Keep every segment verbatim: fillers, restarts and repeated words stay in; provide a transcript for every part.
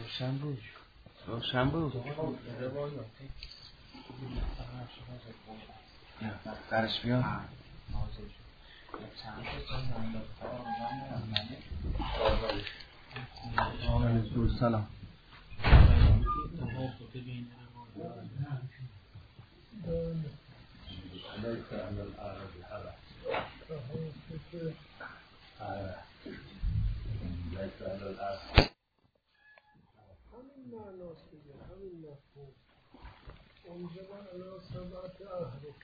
روشن بود روشن بود درش بیاد سلام همین معناست دیگه، همین مفهوم انجام علا سبعت احرف.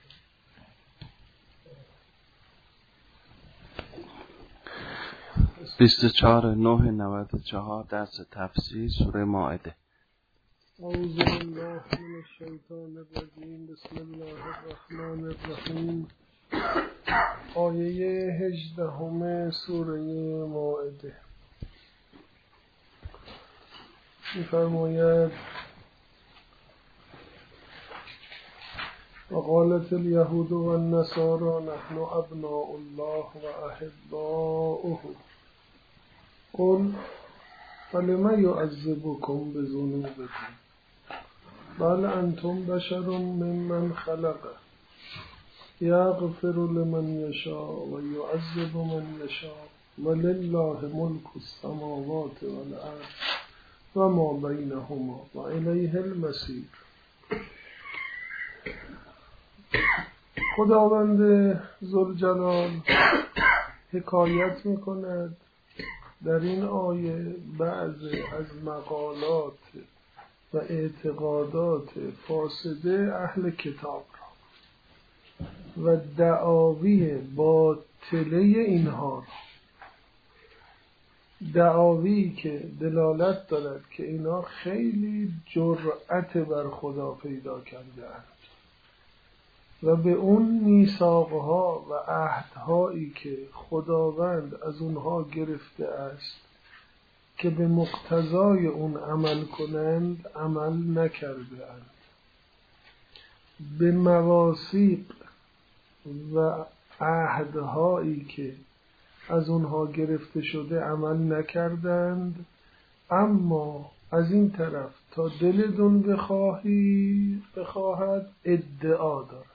بیست و چهار نه نود و چهار درس تفسیر سوره مائده. اعوذ بالله من الشیطان الرجیم. بسم الله الرحمن الرحیم. آیه هجدهم سوره مائده می‌فرماید وقالت اليهود والنصارى نحن ابناء الله واحباؤه قل فلم يعذبكم بذنوبكم بل انتم بشر ممن خلق یغفر لمن یشاء و یعذب من یشاء ولله ملک السماوات والارض و ما بینهما و الیه المصیر. خداوند ذوالجلال حکایت میکند در این آیه بعض از مقالات و اعتقادات فاسده اهل کتاب را و دعاوی باطله اینها را، دعاوی که دلالت دارد که اینا خیلی جرأت بر خدا پیدا کرده‌اند و به اون میثاقها و عهدهایی که خداوند از اونها گرفته است که به مقتضای اون عمل کنند عمل نکرده اند، به مواثیق و عهدهایی که از اونها گرفته شده عمل نکردند. اما از این طرف تا دلتون بخواهی بخواهد ادعا دارند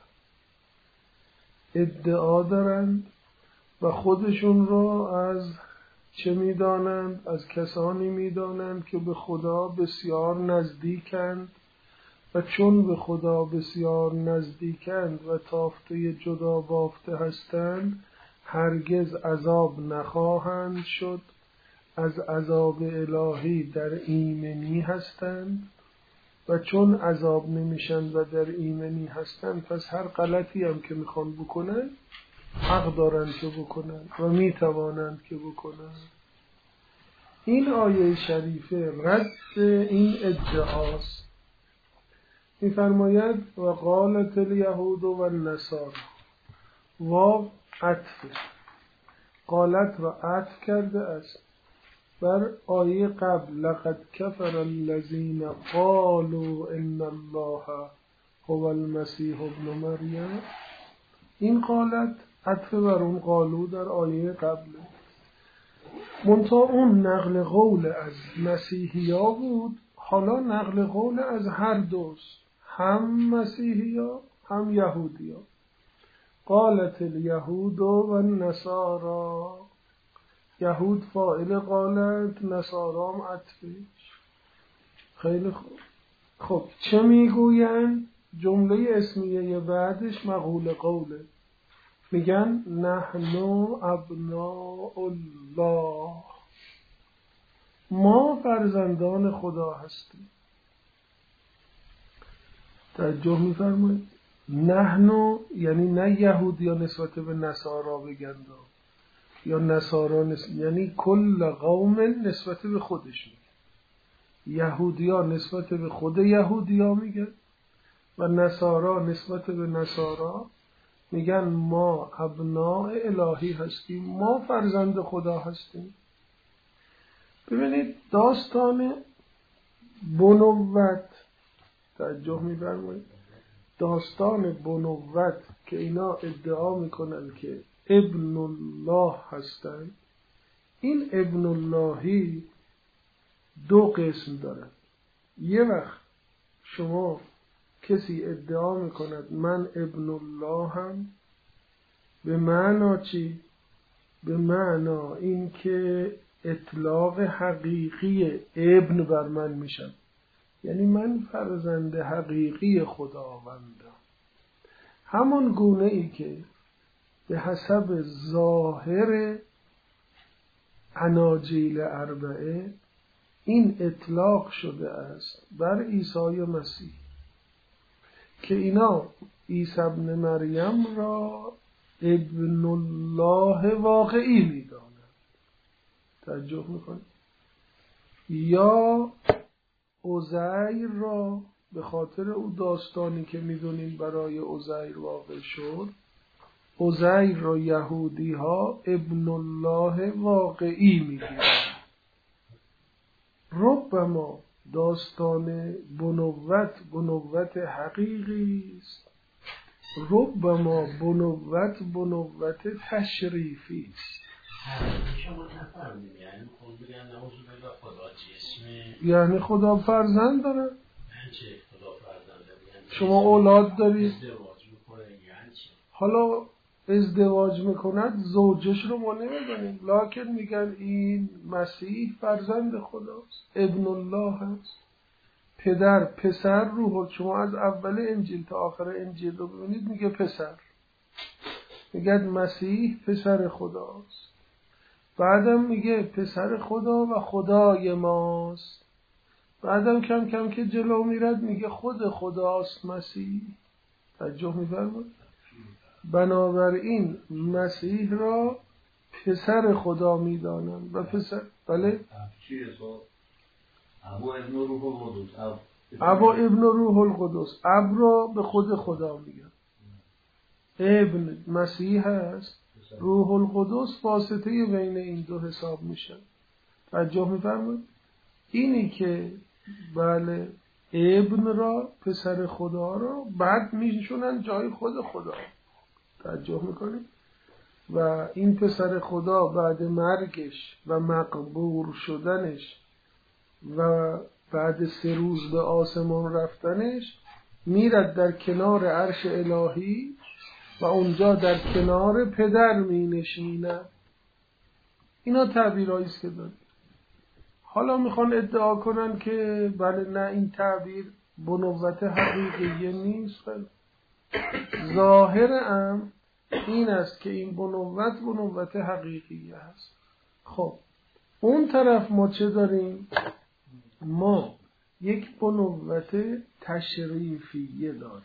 ادعا دارند و خودشون را از چه میدانند؟ از کسانی میدانند که به خدا بسیار نزدیکند و چون به خدا بسیار نزدیکند و تافته جدا بافته هستند هرگز عذاب نخواهند شد، از عذاب الهی در ایمنی هستند و چون عذاب نمیشن و در ایمنی هستند پس هر غلطی هم که میخوان بکنن حق دارند که بکنن و میتوانند که بکنن. این آیه شریفه رد این ادعاست. میفرماید و قالت الیهود و النصارى، واو عطفه، قالت را عطف کرده است بر آیه قبل لقد کفر الذین قالوا ان الله هو المسیح ابن مریم. این قالت عطف بر اون قالو در آیه قبل، منتها اون نقل قول از مسیحیا بود، حالا نقل قول از هر دوست، هم مسیحیا هم یهودیا. قالت الیهود و النصارى، یهود فاعل قالت، نصارام عطفش. خیلی خوب. خب چه میگوین؟ جمله اسمیه بعدش مقول قوله، میگن نحن ابناء الله، ما فرزندان خدا هستیم. توجه میفرمایید؟ نحن یعنی نه یهود یا نسبت به نصارا بگن یا نصارا نسبت، یعنی کل قوم نسبت به خودش میگن. یهودیا نسبت به خود یهودیا میگن و نصارا نسبت به نصارا میگن ما ابناء الهی هستیم، ما فرزند خدا هستیم. ببینید داستان بنوت، توجه می‌فرمایید، داستان بنوت که اینا ادعا میکنن که ابن الله هستن، این ابن اللهی دو قسم دارن. یه وقت شما کسی ادعا میکند من ابن الله هم، به معنا چی؟ به معنا این که اطلاق حقیقی ابن بر من میشن، یعنی من فرزند حقیقی خداوندم. همون گونه ای که به حسب ظاهر اناجیل اربعه این اطلاق شده است بر عیسی مسیح که اینا عیسی ابن مریم را ابن الله واقعی میدانند. توجه میکنید؟ یا عزیر را به خاطر او داستانی که میدونیم برای عزیر واقع شد، عزیر را یهودی ها ابن الله واقعی میدونند. ربما داستان بنوت بنوت حقیقی است، ربما بنوت بنوت تشریفی است. یعنی خدا فرزند داره؟ شما اولاد دارید؟ حالا ازدواج میکند زوجش رو ما نمیدونیم، لکن میگن این مسیح فرزند خداست، ابن الله هست. پدر پسر روح، شما از اول انجیل تا آخر انجیل رو ببینید میگه پسر، میگه مسیح پسر خداست. بعدم میگه پسر خدا و خدای ماست. بعدم کم کم که جلو میرد میگه خود خداست مسیح. توجه میفرمایید؟ بنابراین مسیح را پسر خدا میدانند و پسر بله ابا ابن روح القدس، ابا ابن روح القدس، اب را به خود خدا میگن، ابن مسیح هست، روح القدس واسطه بین این دو حساب میشن. توجه میفرمایید؟ اینی که بله ابن را پسر خدا را بعد میشونن جای خود خدا. توجه میکنید؟ و این پسر خدا بعد مرگش و مقبور شدنش و بعد سه روز به آسمان رفتنش میرد در کنار عرش الهی و اونجا در کنار پدر می نشینه. اینا تعبیرهایی است که دارد. حالا میخوان ادعا کنن که بله نه این تعبیر بنوت حقیقیه نیست. ظاهر امر این است که این بنوت بنوت حقیقیه هست. خب اون طرف ما چه داریم؟ ما یک بنوت تشریفیه داریم،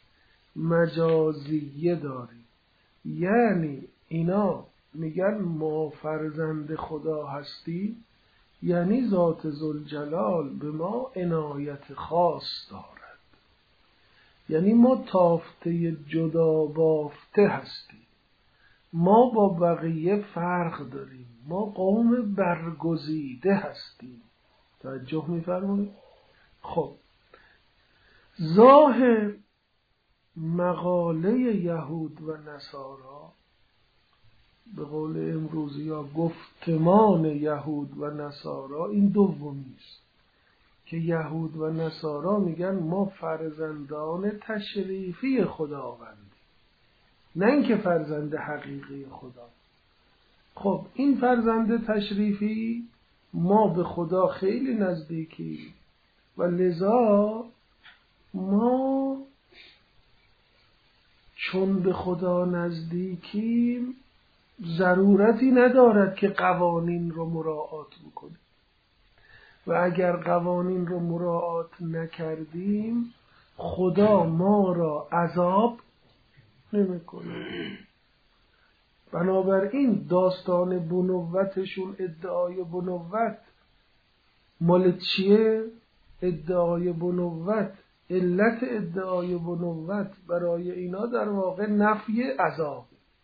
مجازیه داریم. یعنی اینا میگن ما فرزند خدا هستی، یعنی ذات ذوالجلال به ما عنایت خاص دارد، یعنی ما تافته جدا بافته هستیم، ما با بقیه فرق داریم، ما قوم برگزیده هستیم. توجه می‌فرمایید؟ خب ظاهر مقاله یهود و نصارا، به قول امروزی ها گفتمان یهود و نصارا این دومی است که یهود و نصارا میگن ما فرزندان تشریفی خداوندیم، نه اینکه فرزند حقیقی خدا. خب این فرزند تشریفی ما به خدا خیلی نزدیکی و لذا ما چون به خدا نزدیکیم ضرورتی ندارد که قوانین رو مراعات بکنیم و اگر قوانین رو مراعات نکردیم خدا ما را عذاب نمیکنه. بنابراین داستان بنوتشون، ادعای بنوت مال چیه؟ ادعای بنوت، علت ادعای بنوت برای اینا در واقع نفی عذاب.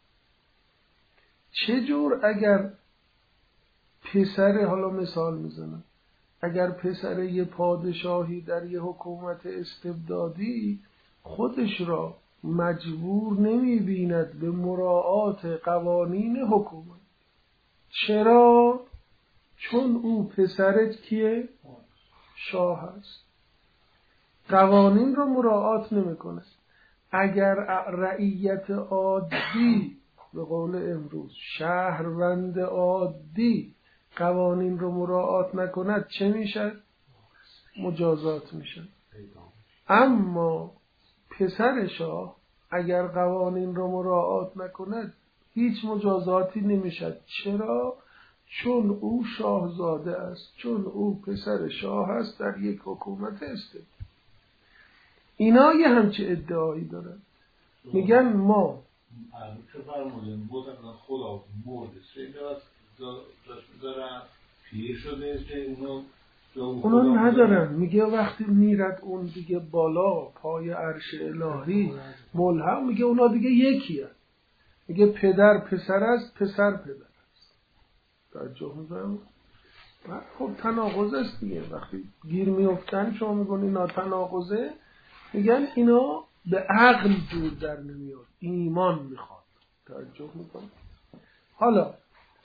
چجور اگر پسر، حالا مثال میزنم، اگر پسر یه پادشاهی در یه حکومت استبدادی خودش را مجبور نمی بیند به مراعات قوانین حکومت، چرا؟ چون او پسرت کیه؟ شاه هست. قوانین رو مراعات نمیکنه. اگر رعیت عادی به قول امروز شهروند عادی قوانین رو مراعات نکند چه میشه؟ مجازات میشه. اما پسر شاه اگر قوانین رو مراعات نکند هیچ مجازاتی نمیشه. چرا؟ چون او شاهزاده است، چون او پسر شاه است در یک حکومت استبدادی. اینا یه همچه ادعایی دارن، میگن ما چه فرمودن بودن خدا مرده سه داشت میذارن پیه شده که اونا اونا ندارن. میگه وقتی میرد اون دیگه بالا پای عرش الهی ملهم، میگه اونا دیگه یکیه. میگه پدر پسر است، پسر پدر است. توجه میکنم؟ خب تناقض است دیگه. وقتی گیر میافتن شما میگن اینا تناقضه، میگن اینا به عقل جور در نمیاد، ایمان میخواد. توجه میکنم؟ حالا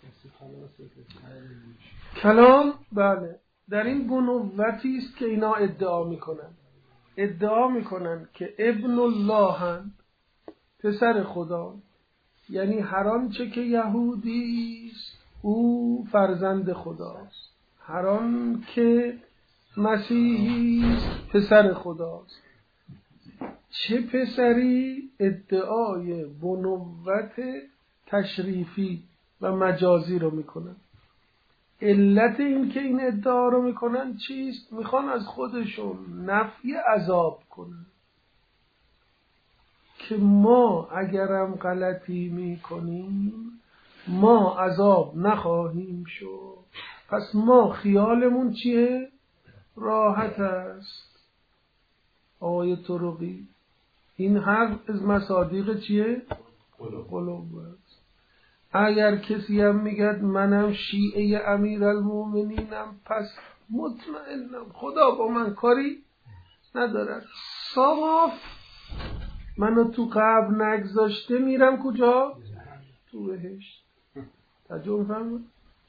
کلام بله در این بنوتی است که اینا ادعا میکنن. ادعا میکنن که ابن الله هند، پسر خدا، یعنی هر آنچه که یهودی است او فرزند خداست، هر آن که مسیحی است پسر خداست. چه پسری؟ ادعای بنوت تشریفی و مجازی رو میکنن. علت این که این ادعا رو میکنن چیست؟ میخوان از خودشون نفی عذاب کنن که ما اگرم غلطی میکنیم ما عذاب نخواهیم شد. پس ما خیالمون چیه؟ راحت است. آقای طرقی این حرف از مصادیق چیه؟ قلوب است. اگر کسی هم میگد منم شیعه امیرالمومنینم پس مطمئنم خدا با من کاری ندارد. صاف منو تو قبر نگذاشته میرم کجا؟ تو بهشت. تجربه فهمه؟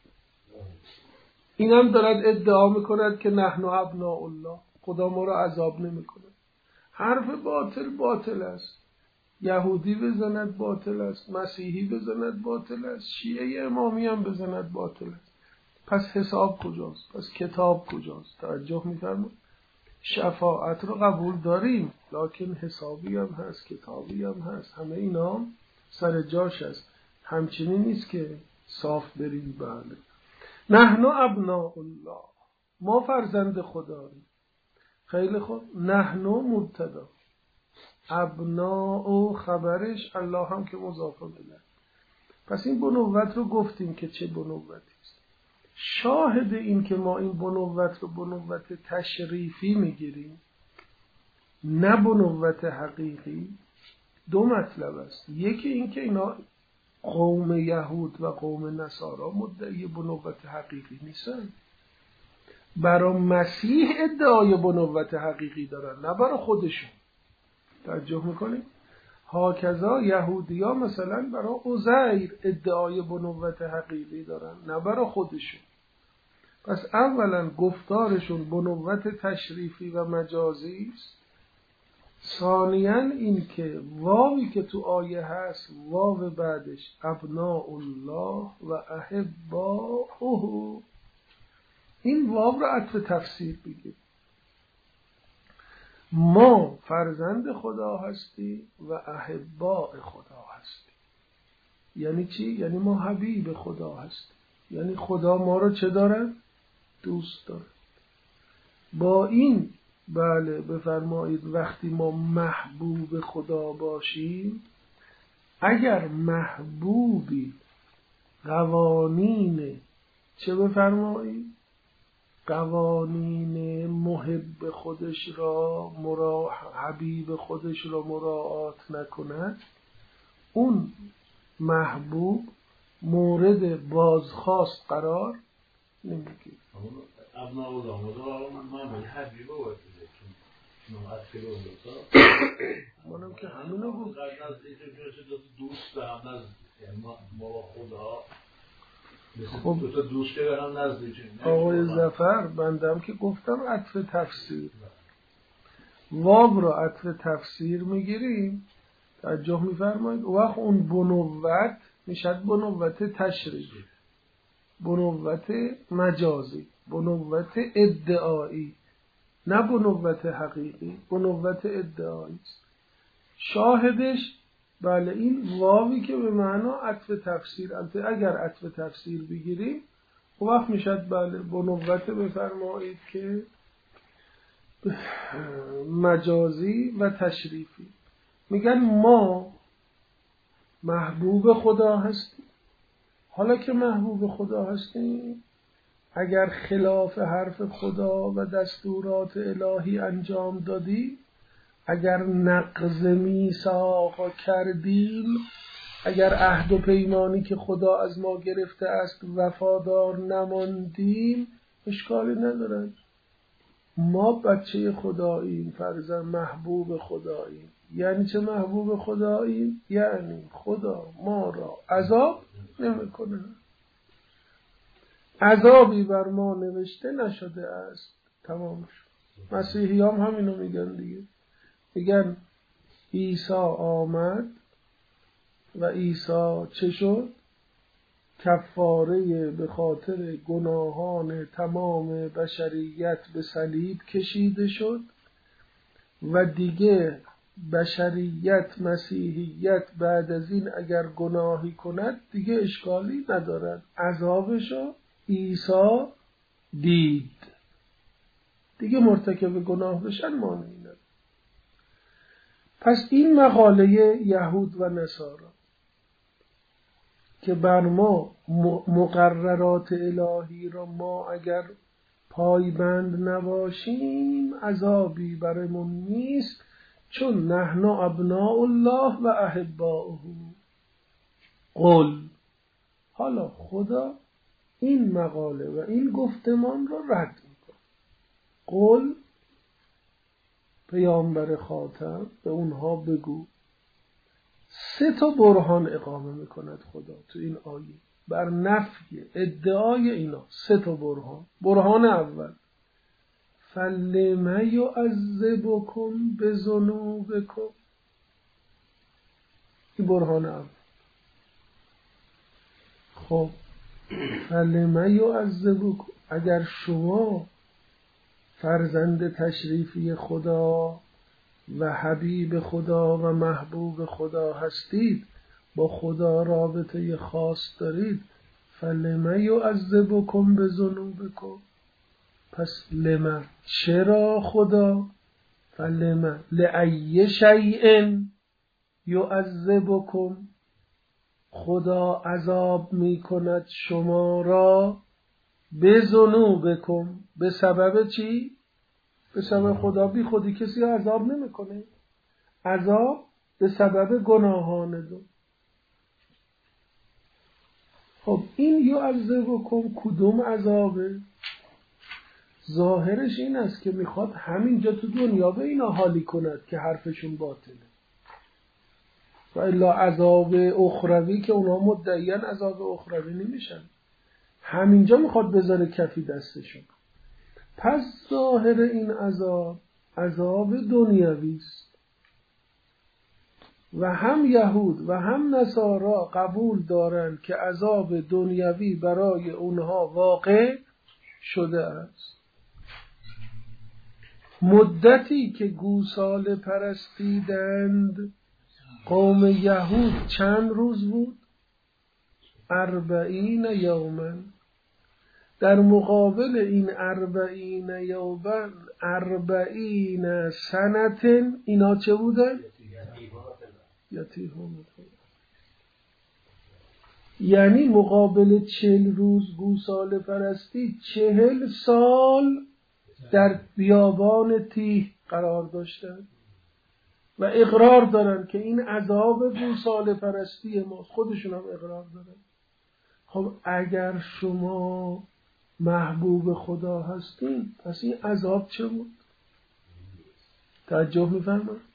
اینم دارد ادعا میکند که نحن ابناء الله، خدا ما رو عذاب نمیکنه. حرف باطل باطل است. یهودی بزند باطل است، مسیحی بزند باطل است، شیعه امامی هم بزند باطل است. پس حساب کجاست؟ پس کتاب کجاست؟ توجه می‌فرمایید؟ شفاعت رو قبول داریم، لکن حسابی هم هست، کتابی هم هست. همه اینا سر جاش است. همچنین نیست که صاف بریم. بله نحن ابناء الله، ما فرزند خداییم. خیلی خوب. نحن مبتدا، ابناء و خبرش، الله هم که مضاف الیه. پس این بنوت رو گفتیم که چه بنوتی است. شاهد این که ما این بنوت رو بنوت تشریفی میگیریم نه بنوت حقیقی، دو مطلب است. یکی این که اینا قوم یهود و قوم نصارا مدعی بنوت حقیقی نیستن، برای مسیح ادعای بنوت حقیقی دارن نه برای خودشون. توجه میکنید؟ هاکذا یهودی ها مثلا برای عزیر ادعای بنوت حقیقی دارن نه برای خودشون. پس اولا گفتارشون بنوت تشریفی و مجازی است. ثانیاً این که واوی که تو آیه هست واو بعدش ابناء الله و احباؤه، این واو رو عطف تفسیر بگید. ما فرزند خدا هستی و احباء خدا هستی. یعنی چی؟ یعنی ما حبیب خدا هستی. یعنی خدا ما رو چه داره؟ دوست داره. با این بله بفرمایید وقتی ما محبوب خدا باشیم، اگر محبوبی قوانین چه بفرمایید؟ قوانین محب خودش را مرا حبیب خودش را مراعات نکند، اون محبوب مورد بازخواست قرار نمیگیره. ابناء الله مدار من من حبیب بود که نوعات کلو بود. منم که همینو گفت. از اینکه دوست دارم از ما با خدا خب دو تا دوست که برن نزدیکه. آقای ظفر بندم که گفتم عطف تفسیر، واو رو عطف تفسیر میگیریم، توجه میفرمایید، و وقت اون بنوت میشد بنوت تشریعی، بنوت مجازی، بنوت ادعایی، نه بنوت حقیقی، بنوت ادعایی است. شاهدش بله این واوی که به معنا عطف تفسیر، البته اگر عطف تفسیر بگیریم و وقت میشد بله بنوت بفرمایید که مجازی و تشریفی. میگن ما محبوب خدا هستیم. حالا که محبوب خدا هستیم، اگر خلاف حرف خدا و دستورات الهی انجام دادی، اگر نقض میثاق کردیم، اگر عهد و پیمانی که خدا از ما گرفته است وفادار نماندیم، اشکالی ندارد. ما بچه خداییم، فرزند محبوب خداییم. یعنی چه محبوب خداییم؟ یعنی خدا ما را عذاب نمیکنه، عذابی بر ما نوشته نشده است. تمام شد. مسیحی هم همینو میگن دیگه، میگن عیسی آمد و عیسی چه شد؟ کفاره به خاطر گناهان تمام بشریت به صلیب کشیده شد و دیگه بشریت مسیحیت بعد از این اگر گناهی کند دیگه اشکالی ندارد، عذابشو عیسی دید، دیگه مرتکب گناه بشن مانعی نداره. پس این مقاله یهود و نصارا که بر ما مقررات الهی را ما اگر پایبند نباشیم عذابی برمون نیست، چون نحن ابناء الله و احباؤه. قل، حالا خدا این مقاله و این گفتمان را رد میکنه. قل، پیامبر خاتم به اونها بگو. سه تا برهان اقامه میکند خدا تو این آیه بر نفی ادعای اینا. سه تا برهان. برهان اول، فلم یعذبکم بذنوبکم. این برهان اول. خب فلم یعذبکم، اگر شما فرزند تشریفی خدا و حبیب خدا و محبوب خدا هستید، با خدا رابطه خاص دارید، فلم یعذبکم بذنوبکم. پس لما، چرا خدا؟ فلما لأی شیء یعذبکم، خدا عذاب می کند شما را بذنوبکم. به سبب چی؟ به سبب خدا بی خودی کسی عذاب نمی کنه. عذاب به سبب گناهان دو. خب این یعذبکم کدوم عذابه؟ ظاهرش این است که میخواد همینجا تو دنیا به اینا حالی کند که حرفشون باطله، و الا عذاب اخروی که اونا مدعیان عذاب اخروی نمیشن، همینجا میخواد بذاره کفی دستشون. پس ظاهر این عذاب عذاب دنیوی است و هم یهود و هم نصارا قبول دارند که عذاب دنیوی برای اونها واقع شده است. مدتی که گوساله پرستیدند قوم یهود چند روز بود؟ اربعین یومن. در مقابل این اربعین یومن اربعین سنتن، اینا چه بودن؟ یتیهم. یعنی مقابل چهل روز گوساله پرستی چهل سال در بیابان تیه قرار داشتن و اقرار دارن که این عذاب گوساله پرستی ما. خودشون هم اقرار دارن. خب اگر شما محبوب خدا هستین پس این عذاب چه بود؟ توجه می‌فرمایید؟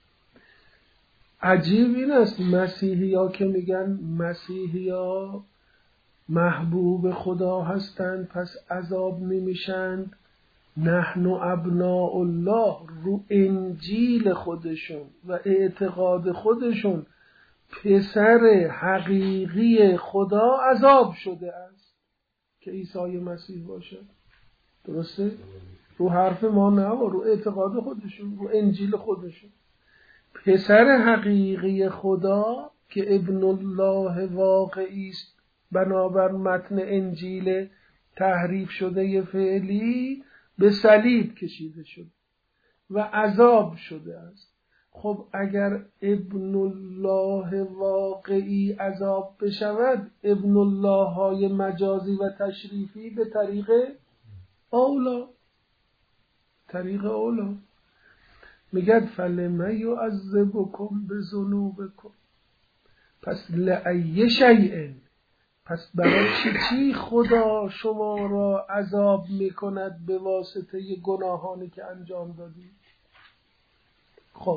عجیب این است مسیحی ها که میگن مسیحی ها محبوب خدا هستند پس عذاب نمیشند. نحن ابناء الله، رو انجیل خودشون و اعتقاد خودشون پسر حقیقی خدا عذاب شده است که عیسی مسیح باشه. درسته؟ رو حرف ما نه، رو اعتقاد خودشون، رو انجیل خودشون. پسر حقیقی خدا که ابن الله واقعی است بنابر متن انجیل تحریف شده فعلی، به صلیب کشیده شد و عذاب شده است. خب اگر ابن الله واقعی عذاب بشود، ابن الله های مجازی و تشریفی به طریق اولا طریق اولا میگد فلم یعذبکم بذنوبکم، پس لأی شیء، پس برای چی چی خدا شما را عذاب میکند به واسطه گناهانی که انجام دادید. خب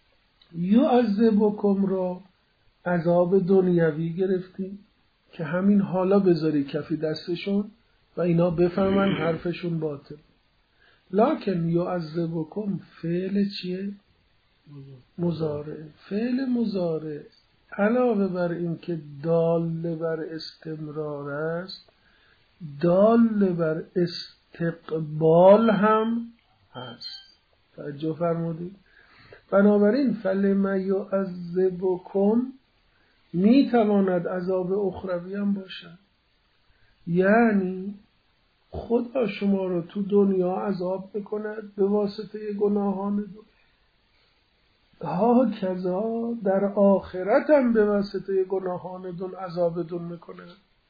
یعذبکم را عذاب دنیوی گرفتیم که همین حالا بذاری کفی دستشون و اینا بفهمن حرفشون باطل. لکن یعذبکم فعل چیه؟ مضارع. فعل مضارع علاوه بر این که دال بر استمرار است، دال بر استقبال هم هست. توجه فرمودید؟ بنابراین فلم یعذبکم می تواند عذاب اخروی هم باشد، یعنی خدا شما رو تو دنیا عذاب بکند به واسطه گناهان دنیا، ها کذا در آخرت هم به واسطه گناهان دون عذاب دون میکنه.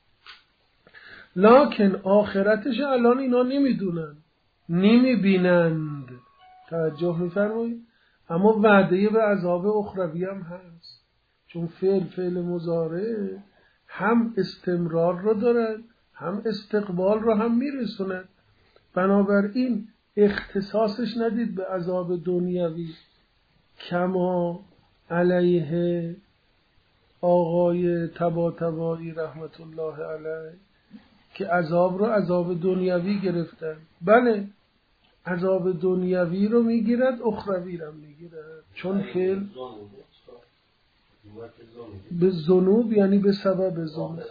لکن آخرتش الان اینا نمیدونن، نمیبینند. توجه میفرمایید؟ اما وعده به عذاب اخروی هم هست، چون فعل فعل مضارع هم استمرار رو دارد هم استقبال رو هم میرسوند. بنابراین اختصاصش ندید به عذاب دنیوی کما علیه آقای طباطبایی رحمت الله علیه که عذاب رو عذاب دنیوی گرفتن. بله عذاب دنیوی رو میگیرد، اخروی رو میگیرد، چون فعل به ذنوب یعنی به سبب ذنوب،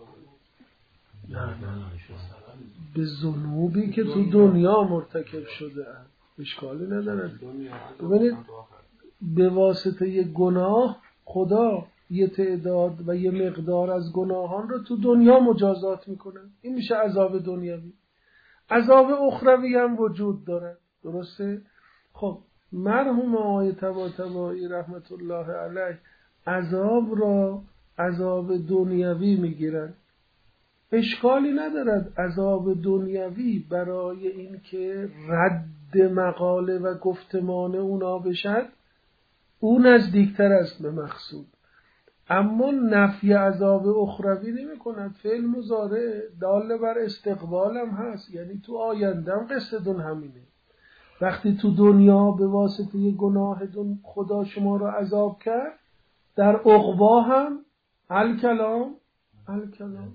به ذنوبی که تو دنیا مرتکب شده اند اشکالی ندارد. ببینید به واسطه یه گناه خدا یه تعداد و یه مقدار از گناهان رو تو دنیا مجازات میکنه، این میشه عذاب دنیوی. عذاب اخروی هم وجود داره، درسته؟ خب مرحوم آقای طباطبایی رحمت الله علیه عذاب را عذاب دنیوی میگیرن. اشکالی ندارد عذاب دنیوی برای این که رد مقاله و گفتمان اونا بشد او نزدیکتر است به مقصود، اما نفی عذاب اخروی نمی کند. فعل مضارع دال بر استقبال هم هست، یعنی تو آینده هم قصه دون همینه. وقتی تو دنیا به واسطه یه گناه دون خدا شما رو عذاب کرد، در عقبا هم الکلام الکلام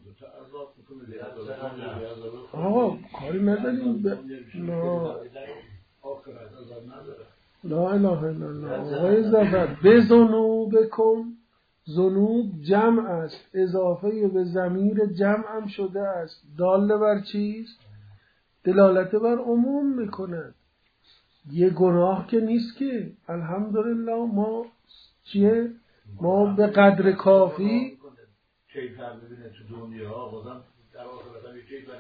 آقا کاری نداریم ب... لا لا اله الا الله. آقای ظفر به ذنوبکم، ذنوب جمع است، اضافه به ضمیر جمع هم شده است، دال بر چیست؟ دلالت بر عموم میکند. یه گناه که نیست که الحمدلله ما چیه؟ ما به قدر کافی کیفر ببینه تو دنیا بازم در آخرت هم یک کیفر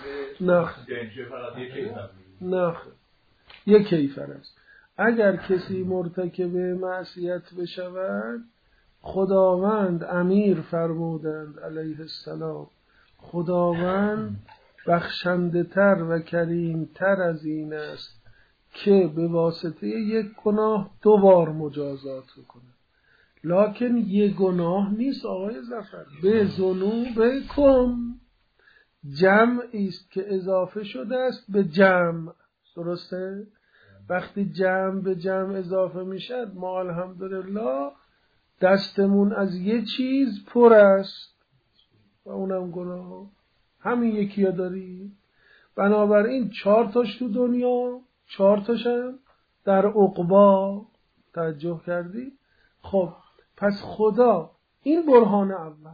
دیگه نه نه یک کیفر است. اگر کسی مرتکب معصیت بشود، خداوند امیر فرمودند علیه السلام، خداوند بخشنده تر و کریم تر از این است که به واسطه یک گناه دو بار مجازات کنه. لکن یک گناه نیست آقای ظفر. به ذنوبکم جمعی است که اضافه شده است به جمع، درسته؟ وقتی جمع به جمع اضافه میشد ما الحمدلله دستمون از یه چیز پر است. و اونم گناه. همین یکی ها داری. بنابراین چهار تاش تو دنیا، چهار تاشم در عقبا. توجه کردی؟ خب پس خدا این برهان اول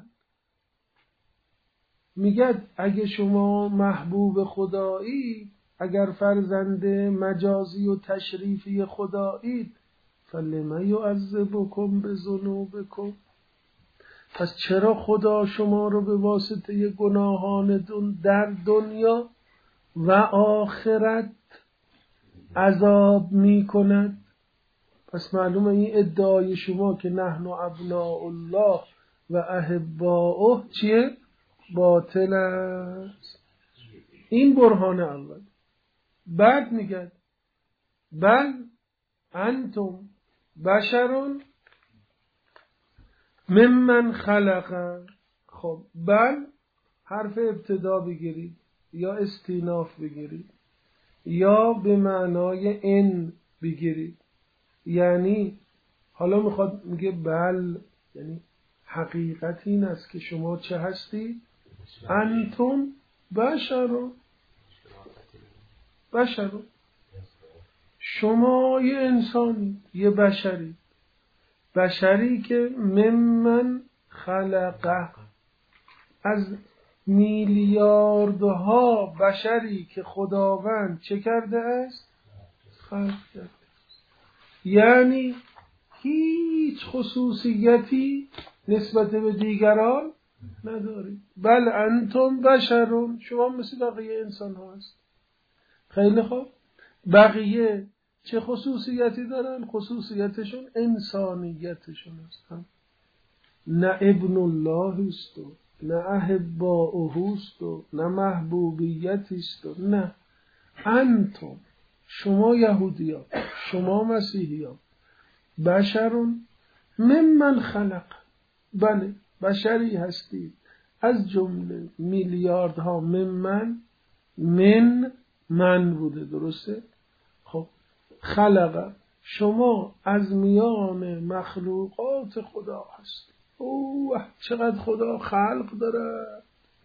میگه اگه شما محبوب خدایی، اگر فرزند مجازی و تشریفی خدایید، فلم یعذبکم بذنوبکم، پس چرا خدا شما رو به واسطه گناهان در دنیا و آخرت عذاب می کند؟ پس معلومه این ادعای شما که نحن ابناء الله و احباؤه چیه؟ باطل است. این برهان اول. بعد میگه بل انتم بشرون ممن خلق. خب بل حرف ابتدا بگیرید یا استیناف بگیرید یا به معنای ان بگیرید. یعنی حالا میخواد میگه بل، یعنی حقیقت این است که شما چه هستی؟ انتم بشرون. بشرون شما یه انسانی، یه بشری، بشری که ممن خلقه، از میلیاردها بشری که خداوند چه کرده است؟ خلق کرده. یعنی هیچ خصوصیتی نسبت به دیگران نداری. بل انتم بشرون، شما مثل بقیه انسان ها هست. خیلی خوب. بقیه چه خصوصیتی دارن؟ خصوصیتشون انسانیتشون هستن. نه ابن الله است و نه احباؤه است و نه محبوبیت است و نه. انتم شما یهودیان، شما مسیحیان، بشرون ممن خلق، بله بشری هستید از جمله میلیاردها. ممن من من بوده، درسته؟ خب خلق، شما از میان مخلوقات خدا هستید. اوه چقدر خدا خلق داره.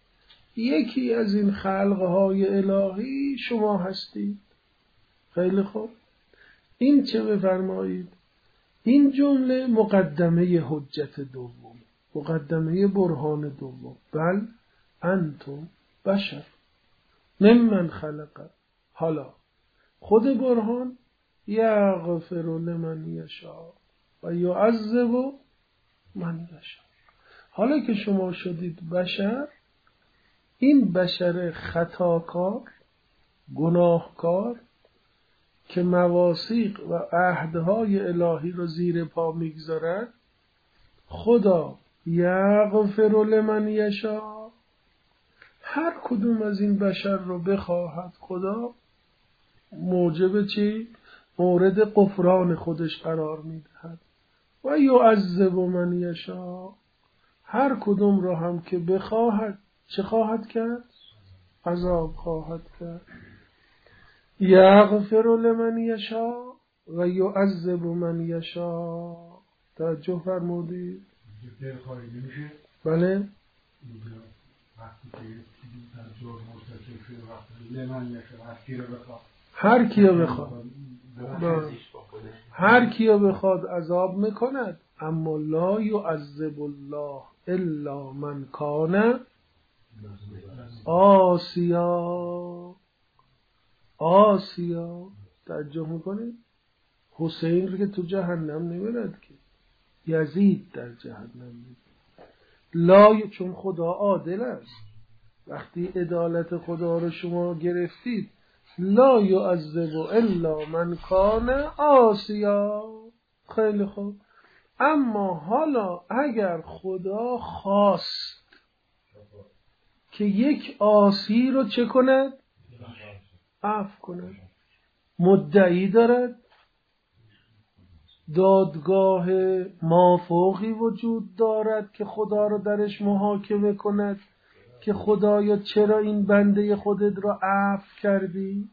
یکی از این خلقهای الهی شما هستید. خیلی خوب. این چه بفرمایید؟ این جمله مقدمه حجت دوم، مقدمه برهان دوم. بل انتم بشر ممن خلق. حالا خود برهان یغفر لمن یشاء و یعذب من یشاء. حالا که شما شدید بشر، این بشر خطاکار، گناهکار که مواثیق و عهدهای الهی رو زیر پا میگذارد، خدا یغفر لمن یشاء، هر کدوم از این بشر رو بخواهد خدا موجب چی؟ مورد غفران خودش قرار میدهد. و یعذب من یشاء، هر کدوم رو هم که بخواهد چه خواهد کرد؟ عذاب خواهد کرد. یغفر لمن یشاء و یعذب من یشاء. توجه فرمودید؟ بله. هر کیو بخواد، هر کیو بخواد عذاب میکند، اما لا یعذب الله الا من کان آسیا. آسیا توجه میکنید؟ حسین رو که تو جهنم نمیرد که، یزید در جهنم میرد. لا، چون خدا عادل است. وقتی عدالت خدا رو شما گرفتید، لا یعذب الا من کان آسیا. خیلی خوب. اما حالا اگر خدا خواست که یک عاصی رو چه کند؟ عفو کند. مدعی دارد، دادگاه مافوقی وجود دارد که خدا رو درش محاکمه کند که خدایا چرا این بنده خودت را عفو کردی؟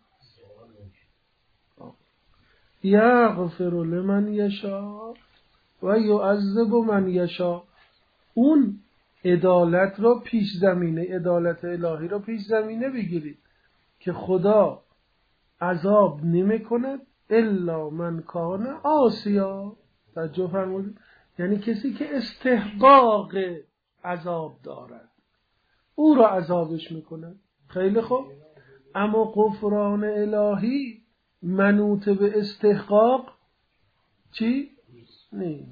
یغفر لمن یشاء و یعذب من یشاء. اون عدالت را پیش زمینه، عدالت الهی را پیش زمینه بگیرید که خدا عذاب نمی کند الا من کان عاصیا. توجه فرمودید؟ یعنی کسی که استحقاق عذاب دارد او را عذابش میکند. خیلی خوب. اما غفران الهی منوط به استحقاق چی؟ نه.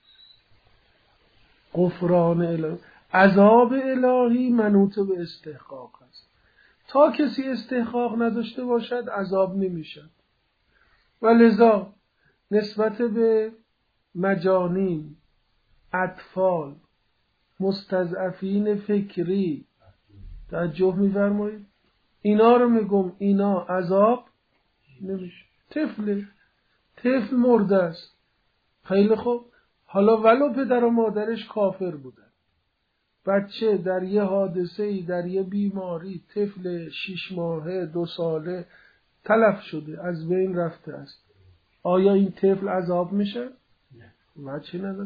غفران الهی، عذاب الهی منوط به استحقاق است. تا کسی استحقاق نداشته باشد عذاب نمیشد. و لذا نسبت به مجانین، اطفال، مستضعفین فکری توجه می‌فرمایید، اینا رو میگم اینا عذاب نمیشه. طفل طفل مرده است. خیلی خوب. حالا ولو پدر و مادرش کافر بودن، بچه در یه حادثه‌ای، در یه بیماری، طفل شش ماهه دو ساله تلف شده، از بین رفته است، آیا این طفل عذاب میشه؟ نه. چی نداره؟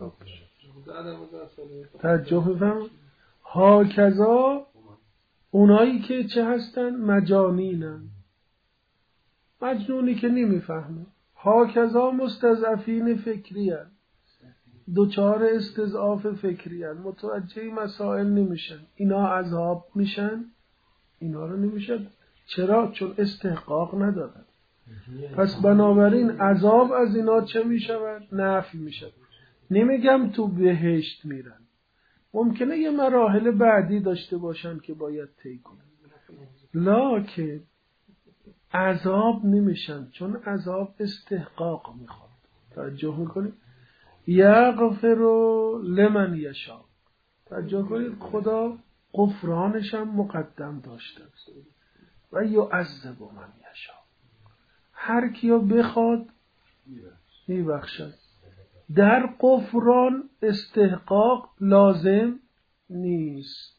توجه بفرمایید. ها کذا اونایی که چه هستن؟ مجانینن، مجنونی که نمیفهمه. ها کذا مستضعفین فکری هن، دوچار استضعاف فکری هن، متوجه مسائل نمیشن، اینا عذاب میشن؟ اینا رو نمیشن. چرا؟ چون استحقاق ندارن. پس بنابراین عذاب از اینا چه میشود؟ نفی میشود. نمیگم تو بهشت میرن، ممکنه یه مراحل بعدی داشته باشن که باید طی کنن، لکن عذاب نمیشن، چون عذاب استحقاق میخواد. توجه میکنید؟ یغفر لمن یشاء. توجه کنید، خدا غفرانش هم مقدم داشته و یعذب من یشاء، هر کیو بخواد میبخشد. در غفران استحقاق لازم نیست.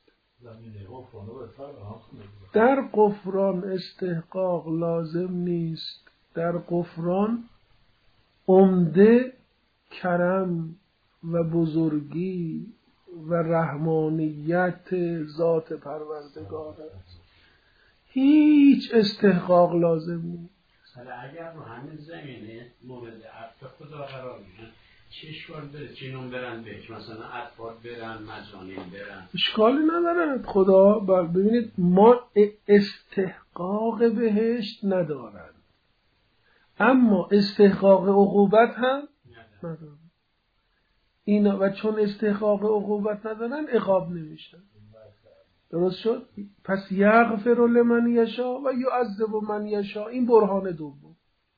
در غفران استحقاق لازم نیست. در غفران عمده کرم و بزرگی و رحمانیت ذات پروردگار است. هیچ استحقاق لازم نیست. حالا اگر رو همین زمینه مورد عطف خدا قرار میدن، چه اشکال داره؟ چنون برن بهش، مثلا اطفال برن، مجانین برن، اشکالی ندارد. خدا ببینید ما استحقاق بهشت ندارن، اما استحقاق عقوبت هم ندارن. اینا و چون استحقاق عقوبت ندارن عقاب نمیشن. درست شد؟ پس یغفر لمن یشاء و یعذب من یشاء. این برهان دوم.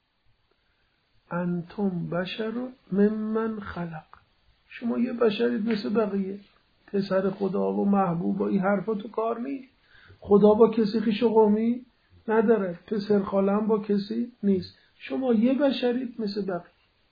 انتم بشر ممن خلق. شما یه بشرید مثل بقیه، پسر خدا و محبوب و این حرفا تو کار نیست. خدا با کسی خویش و قومی نداره، پسر خالم با کسی نیست. شما یه بشرید مثل بقیه.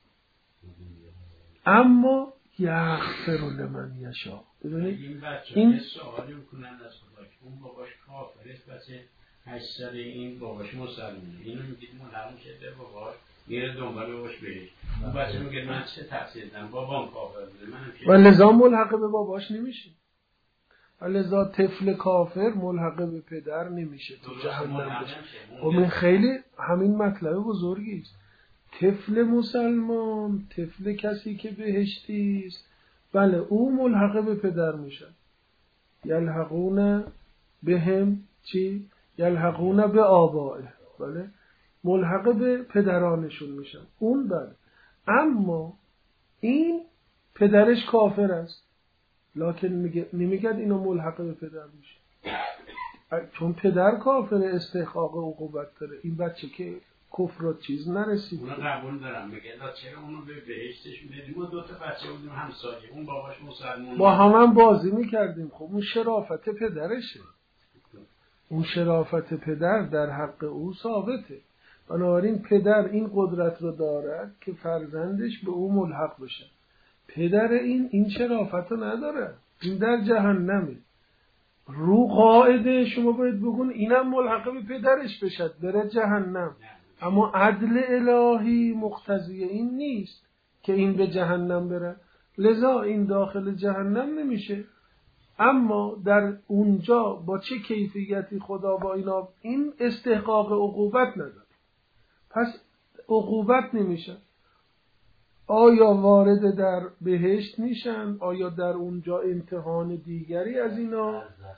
اما یغفر لمن یشاء. این بچه این سوالی میکنن از خدا که اون باباش کافره، بچه هشت ساله، این باباش مسلمانه، اینو میگید ملعون شده باباش، میره دنبال باباش بهش. اون بچه میگه من چه تقصیر دارم، بابام کافر بوده، منم و لذا ملحق به باباش نمیشه. و لذا طفل کافر ملحق به پدر نمیشه، تو جهنم بشه. و من خیلی همین مطلب بزرگی است. طفل مسلمان، طفل کسی که بهشتی است، بله او ملحق به پدر میشه. یلحقون بهم چی؟ یلحقون به آبائه. بله ملحق به پدرانشون میشن. اون بله. اما این پدرش کافر است، لکن نمیگد اینو ملحق به پدر میشه، چون پدر کافر استحقاق عقوبت داره. این بچه که کفر و چیز نرسید. اونا قبول دارم. میگه چرا اونو به بهشتش میدیم؟ ما دو تا بچه بودیم همسایه، اون باباش مسلمان، با هم هم بازی میکردیم. خب اون شرافت پدرشه، اون شرافت پدر در حق او ثابته. بنابراین پدر این قدرت رو دارد که فرزندش به او ملحق بشه. پدر این این شرافت رو نداره، این در جهنمه. رو قاعده شما باید بگون اینم ملحق به پدرش بشد بره جهنم، اما عدل الهی مقتضی این نیست که این به جهنم بره. لذا این داخل جهنم نمیشه. اما در اونجا با چه کیفیتی خدا با اینا این استحقاق عقوبت نداره، پس عقوبت نمیشن. آیا وارد در بهشت میشن؟ آیا در اونجا امتحان دیگری از اینا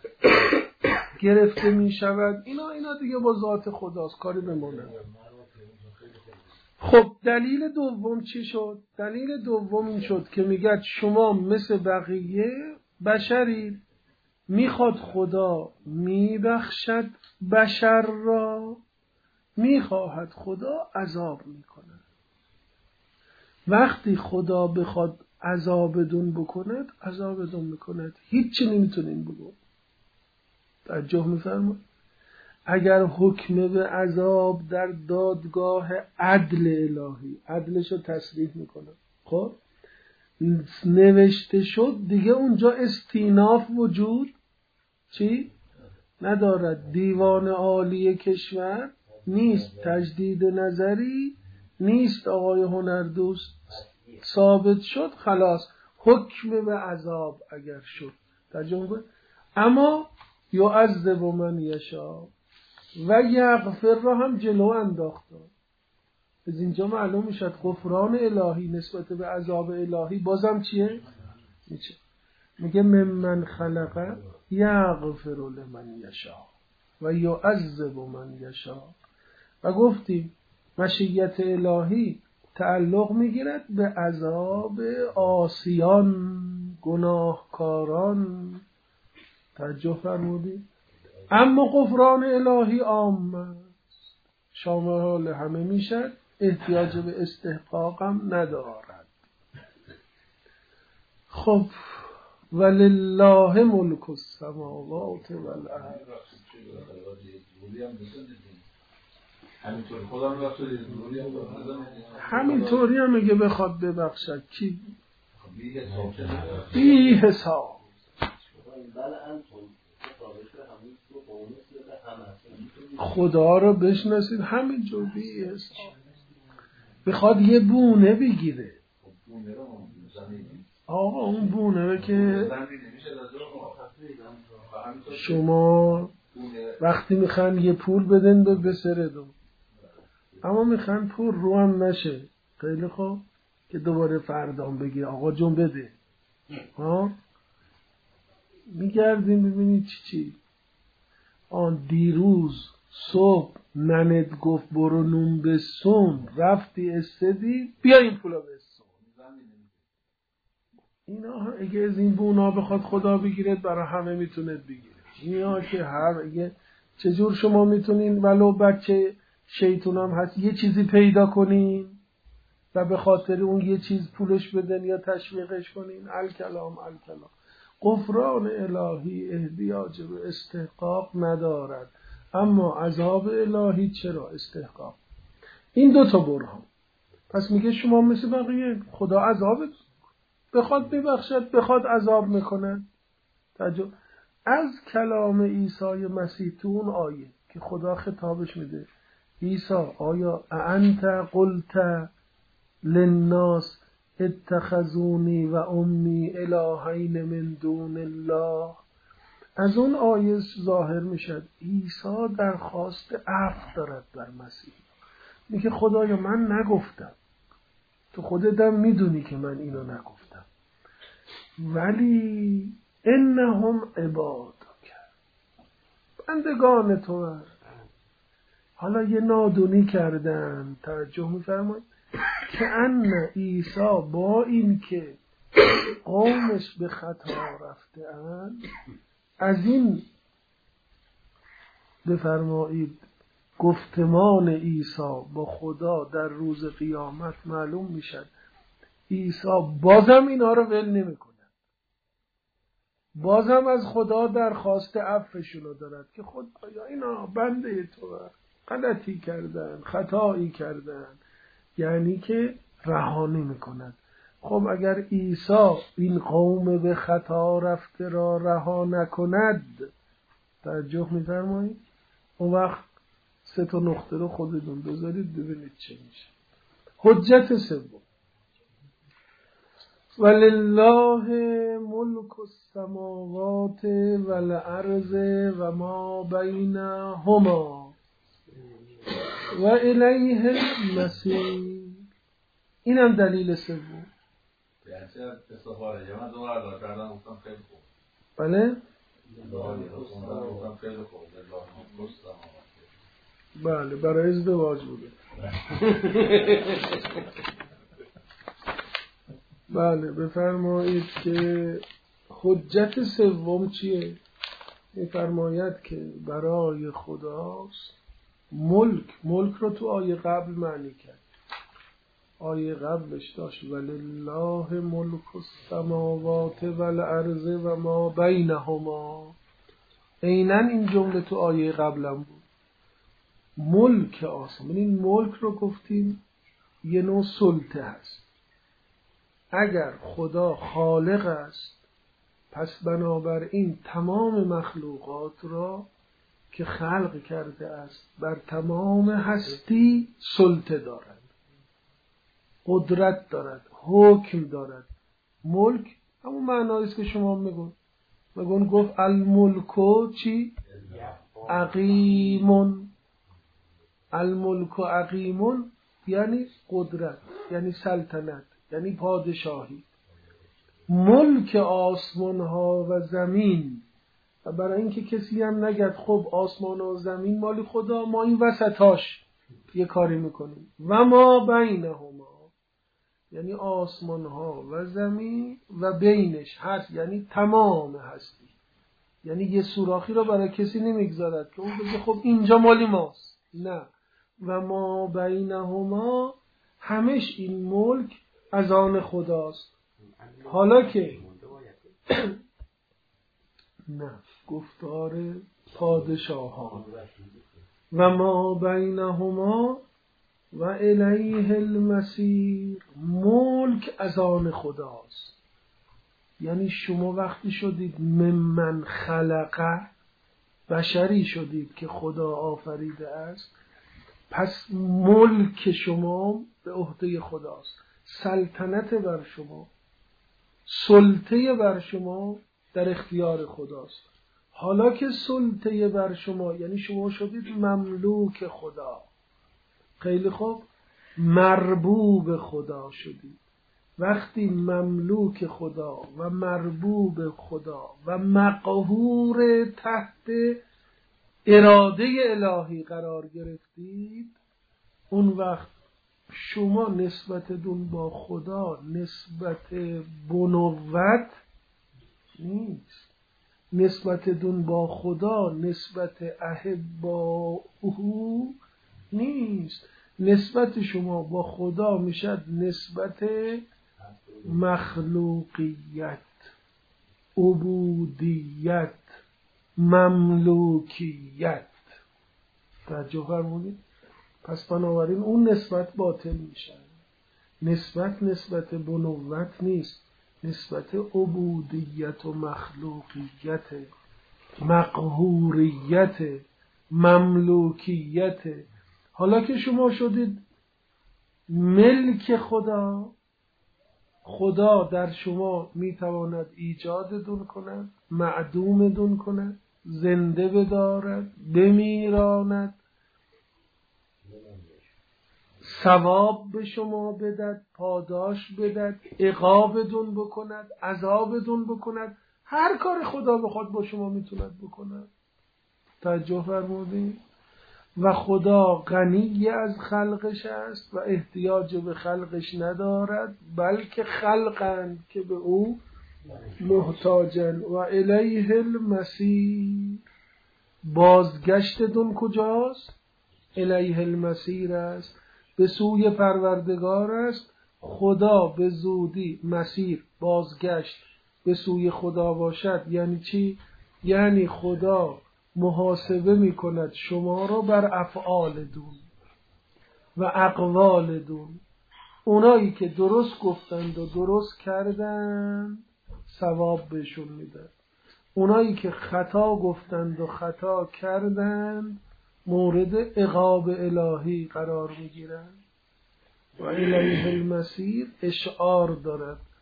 گرفته میشود؟ اینا اینا دیگه با ذات خداست، کاری به ما نداره. خب دلیل دوم چی شد؟ دلیل دوم این شد که میگه شما مثل بقیه بشری، میخواد خدا میبخشد بشر را، میخواهد خدا عذاب میکنه. وقتی خدا بخواد عذابتون بکند عذابتون میکند، هیچی نمیتونین بگو. توجه میفرمایید؟ اگر حکم به عذاب در دادگاه عدل الهی، عدلش رو تصریح میکنه، خب نوشته شد دیگه، اونجا استیناف وجود چی؟ ندارد. دیوان عالی کشور نیست، تجدید نظری نیست، آقای هنردوست ثابت شد، خلاص حکم به عذاب اگر شد ترجمه. اما یعذب من یشاء و یغفر را هم جلو انداخته. از اینجا معلوم میشد غفران الهی نسبت به عذاب الهی بازم چیه؟ میشه میگه ممن خلق یغفر لمن یشاء و یعذب من یشاء. و گفتیم مشیت الهی تعلق میگیرد به عذاب عاصیان گناهکاران. توجه فرمودید؟ اما غفران الهی عام است، شامل همه میشد، احتیاج به استحقاقم ندارد. خب ولله ملک السماوات والارض. همینطوری هم میگه بخواد ببخشد کی؟ بی حساب. خدا رو بشناسید همینجور بی حساب. بخواد یه بونه بگیره، آقا اون بونه که شما وقتی میخوان یه پول بدن به بسردون، اما میخوان پول رو هم نشه، خیلی خوب که دوباره فردام بگیر آقا جون بده، ها میگردیم ببینید چی چی. آن دیروز صبح ننت گفت برو نون بسون، رفتی استدی بیا این پولا بسون. اینا اگه از این بونا بخواد خدا بگیرد برای همه میتونه بگیره. اینا که هر اگه چجور شما میتونین ولو بچه شیطون هم هست یه چیزی پیدا کنین و به خاطر اون یه چیز پولش بدن یا تشویقش کنین. الکلام الکلام. غفران الهی احتیاج به استحقاق ندارد، اما عذاب الهی چرا استحقاق. این دو تا برهان. پس میگه شما مثل بقیه، خدا عذاب بخواد ببخشد بخواد عذاب میکنه. تعجب از کلام عیسی مسیح تو اون آیه که خدا خطابش میده، عیسی آیا انت قلت للناس اتخذونی و امی الهین من دون الله، از اون آیه ظاهر میشد عیسی درخواست عفو دارد بر مسیح. میگه خدایا من نگفتم، تو خودت میدونی که من اینو نگفتم، ولی انهم عبادک، بندگان تو هست. حالا یه نادونی کردن. توجه میفرمایید که ان عیسی با این که قومش به خطا رفته اند، از این بفرمایید گفتمان عیسی با خدا در روز قیامت معلوم میشد عیسی بازم اینا رو ول نمیکنه، بازم از خدا درخواست عفوشون رو دارد که خدایا اینا بنده تو غلطی کردن، خطایی کردن، یعنی که رها نمی‌کند. خب اگر عیسی این قوم به خطا رفته را رها نکند، توجه می‌فرمایید، اون وقت سه تا نقطه رو خودتون بذارید ببینید چه میشه. حجت سوم، ولله ملک السماوات والارض و ما بینهما و الیه المصیر. اینم دلیل سوم. یعنی استفاده یه من دوباره دار کردم گفتم خیلی خوب. بله؟ گفتم خیلی خوب. بله برای ازدواج بوده. بله بفرمایید که حجت سوم چیه؟ میفرماید که برای خداست ملک. ملک رو تو آیه قبل معنی کرد. آیه قبلش داشت ولله ملک السماوات والارض و ما بینهما. عیناً این جمله تو آیه قبلم بود. ملک آسمان، این ملک رو گفتیم یه نوع سلطه هست. اگر خدا خالق است پس بنابراین تمام مخلوقات را که خلق کرده است بر تمام هستی سلطه دارد، قدرت دارد، حکم دارد. ملک همون معنایی است که شما میگون. میگون گفت الملکو چی؟ عقیمون. الملک عقیمون یعنی قدرت، یعنی سلطنت، یعنی پادشاهی. ملک آسمان ها و زمین. و برای اینکه کسی هم نگد خب آسمان و زمین مالی خدا، ما این وسطاش یه کاری میکنیم. و ما بینهما یعنی آسمان ها و زمین و بینش هست، یعنی تمام هستی. یعنی یه سوراخی رو برای کسی نمیگذارد که اون بگه خب اینجا مالی ماست. نه. و ما بینهما همش این ملک از آن خداست. حالا که نه گفتار پادشاهان و ما بینهما و الیه المصیر. ملک از آن خداست. یعنی شما وقتی شدید ممن خلقه، بشری شدید که خدا آفریده است، پس ملک شما به عهده خداست. سلطنت بر شما، سلطه بر شما در اختیار خداست. حالا که سلطه بر شما یعنی شما شدید مملوک خدا. خیلی خوب، مربوب خدا شدید. وقتی مملوک خدا و مربوب خدا و مقهور تحت اراده الهی قرار گرفتید، اون وقت شما نسبت دون با خدا نسبت بنوت نیست. نسبت دون با خدا نسبت احبا او نیست. نسبت شما با خدا میشد نسبت مخلوقیت، عبودیت، مملوکیت. توجه فرمودید؟ پس بنابراین اون نسبت باطل میشه. نسبت نسبت بنوت نیست، نسبت عبودیت و مخلوقیت، مقهوریت، مملوکیت. حالا که شما شدید ملک خدا، خدا در شما میتواند ایجاد دون کند، معدوم دون کند، زنده بدارد، بمیراند، ثواب به شما بدد، پاداش بدد، عقاب دون بکند، عذاب دون بکند. هر کار خدا بخواد با شما میتوند بکند. توجه فرمودید؟ و خدا غنی از خلقش است و احتیاج به خلقش ندارد، بلکه خلقند که به او محتاجن. و الیه المصیر. بازگشت دون کجاست؟ الیه المصیر است، به سوی پروردگار است. خدا به زودی مسیر بازگشت به سوی خدا باشد یعنی چی؟ یعنی خدا محاسبه می کند شما رو بر افعال دون و اقوال دون. اونایی که درست گفتند و درست کردند ثواب بهشون میدن. اونایی که خطا گفتند و خطا کردند مورد عقاب الهی قرار میگیرند. و الیه المصیر اشعار دارد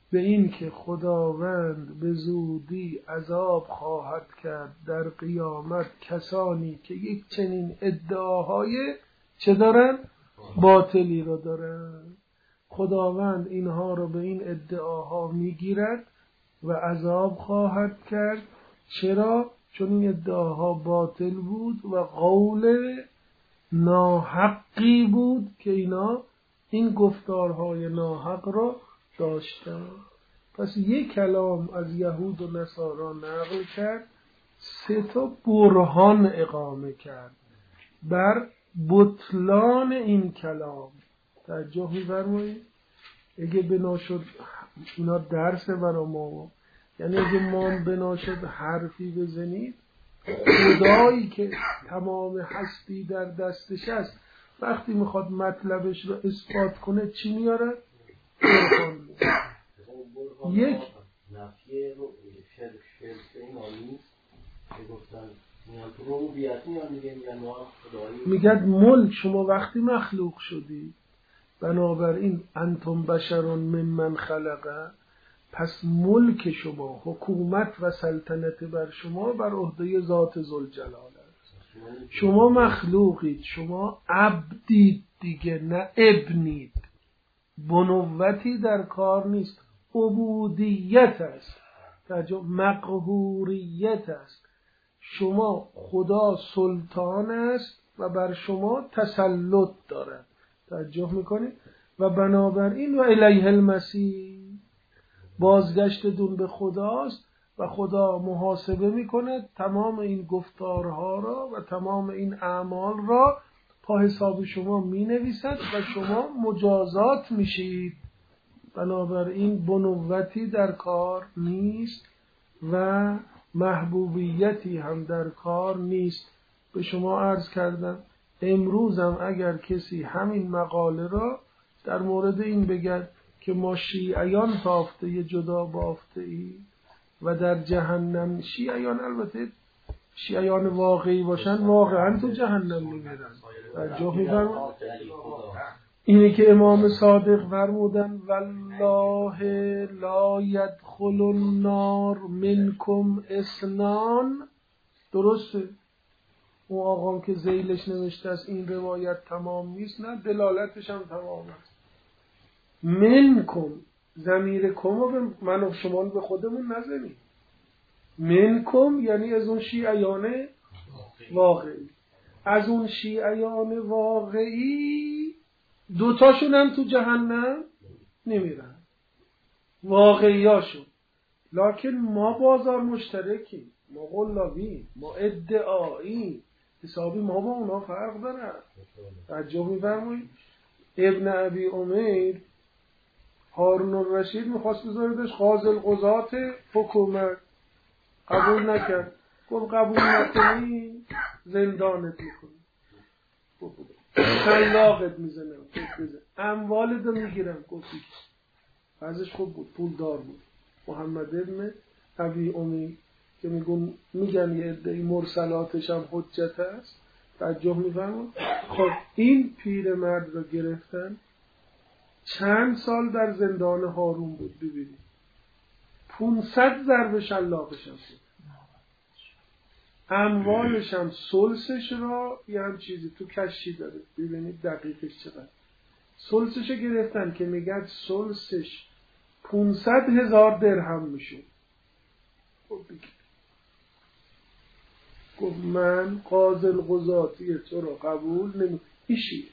به این که خداوند به زودی عذاب خواهد کرد در قیامت کسانی که یک چنین ادعاهای چه دارن؟ باطلی رو دارن. خداوند اینها رو به این ادعاها میگیرد و عذاب خواهد کرد. چرا؟ چون این ادعاها باطل بود و قول ناحقی بود که اینا این گفتارهای ناحق را داشتن. پس یک کلام از یهود و نصارا نقل کرد، سه تا برهان اقامه کرد بر بطلان این کلام. توجه می‌فرمایید؟ اگه بنا شد اینا درس برای ما، یعنی اگه ما بنا شد حرفی بزنید، خدایی که تمام هستی در دستش است وقتی میخواد مطلبش رو اثبات کنه چی میاره؟ یک نفیه رو شرک شرک ایمانی که گفتن میان تو ربوبیت میان میگه میگن ما خدایی میگد ملک شما وقتی مخلوق شدی بنابراین انتم بشرون ممن خلقه، پس ملک شما، حکومت و سلطنت بر شما بر عهده ذات ذوالجلال است. شما مخلوقید، شما عبدید دیگه، نه ابنید. بنوتی در کار نیست، عبودیت است، ترجمه مقهوریت است. شما خدا سلطان است و بر شما تسلط دارد. توجه میکنید؟ و بنابراین و الیه المصیر، بازگشت دون به خداست و خدا محاسبه میکنه تمام این گفتارها را و تمام این اعمال را پا حساب شما می نویسد و شما مجازات میشید. بنابراین بنوتی در کار نیست و محبوبیتی هم در کار نیست. به شما عرض کردم امروزم اگر کسی همین مقاله را در مورد این بگد که ما شیعیان تافته جدا بافته ای و در جهنم، شیعیان البته شیعیان واقعی باشن واقعا تو جهنم میمیرن. توجه می‌فرمایید؟ اینه که امام صادق فرمودن والله لا يدخل النار منکم اثنان. درسته؟ اون آقام که ذیلش نوشته است این روایت تمام نیست، نه دلالتش هم تمام است. منکم، ضمیر کم رو به من و شما به خودمون نزنیم. منکم یعنی از اون شیعیان واقعی. از اون شیعیان واقعی دوتاشون هم تو جهنم نمیرن، واقعیاشون. لکن ما بازار مشترکی، ما قلابی، ما ادعایی، حسابی ما با اونا فرق داره. توجه می‌فرمایید؟ ابن ابی امیر هارون الرشید میخواست بذاردش قاضی القضات حکومت، قبول نکرد. گفت قبول نکنی زندانت میکنی، سلاقت میزنم، اموالت رو میگیرم. گفت ازش خوب بود، پول دار بود. محمد ابن ابی امیر که میگن میگن یه عده‌ای مرسلاتش هم حجت است. توجه می‌فرمایید؟ خب این پیرمرد رو گرفتن، چند سال در زندان هارون بود. ببینید پونصد ضرب شلاقش هم بود، اموالش هم سلسش را یه هم چیزی تو کشی داره. ببینید دقیقش چقدر. سلسش گرفتن که میگن سلسش پونصد هزار درهم میشه. گفت من قاضی القضاتی تو رو قبول نمی ایشی.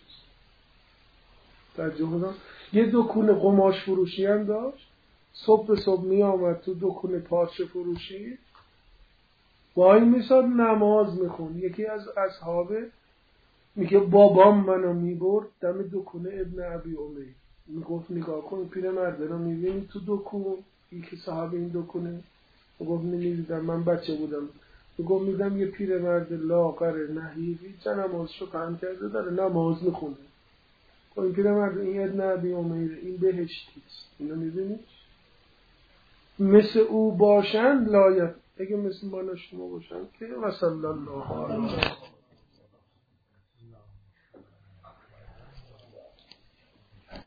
ترجمه یه دکون قماش فروشی هم داشت. صبح به صبح می آمد تو دکون پارچه فروشی، وای میساد نماز میخون. یکی از اصحابه میگه بابام منو میبرد دم دکون ابن ابی امیر، میگفت نگاه کن پیرمرد رو میبینی تو دکون، این که صاحب این دکونه. گفت نمیدیدم، من بچه بودم. گفت میدم یه پیرمرد لاغر نحیفی چه نمازشو پهن کرده داره نماز میخونه. این پیرمرد این ابن ابی امیر این بهشتیست. اینو میبینی؟ مثل او باشند لایت، اگه مثل ما شما باشند که و صلی الله علیه